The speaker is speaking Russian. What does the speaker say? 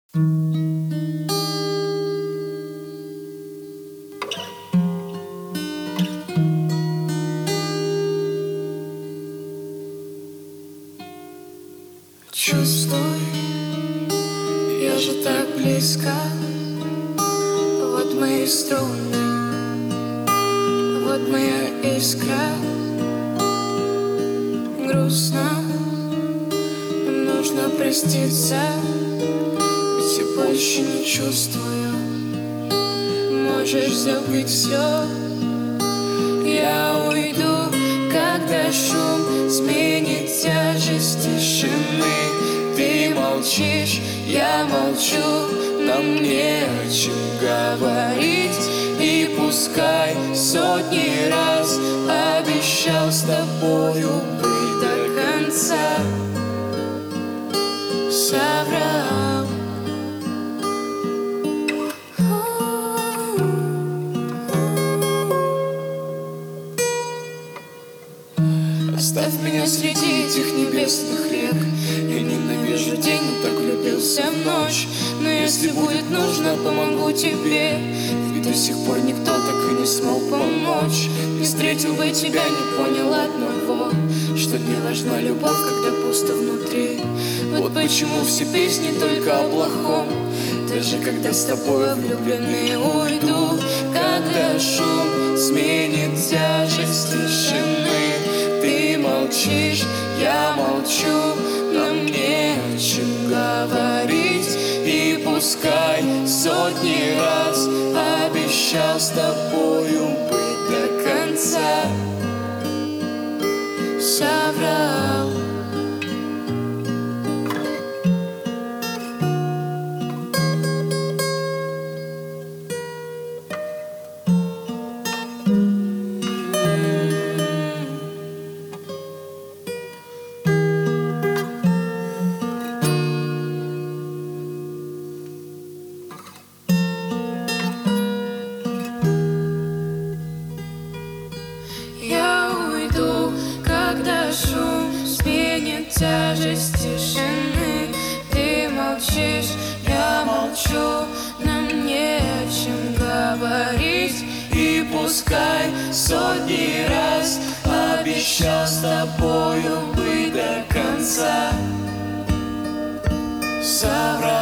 Чувствуй, я же так близко. Вот мои струны, вот моя искра. Грустно, но нужно проститься, ведь я больше не чувствую. Можешь забыть все. Я уйду, когда шум сменит тяжесть тишины. Ты молчишь, я молчу, нам не о чем говорить. И пускай сотни раз обещал с тобою быть до конца, соврал. Оставь меня среди этих небесных рек. Я ненавижу день, но так влюбился в ночь. Но если будет нужно, помогу тебе, ведь до сих пор никто так и не смог помочь. Не встретил бы тебя, не понял одного, что не важна любовь, когда пусто внутри. Вот почему все песни только о плохом. Даже когда с тобой влюбленный уйду, когда шум сменит тяжесть тишины. Ты молчишь, я молчу, нам не о чем говорить. И пускай сотни раз обещал с тобою быть до конца, соврал. Я уйду, когда шум сменит тяжесть тишины. Ты молчишь, я молчу, нам не о чем говорить. И пускай сотни раз обещал с тобою быть до конца, соврал.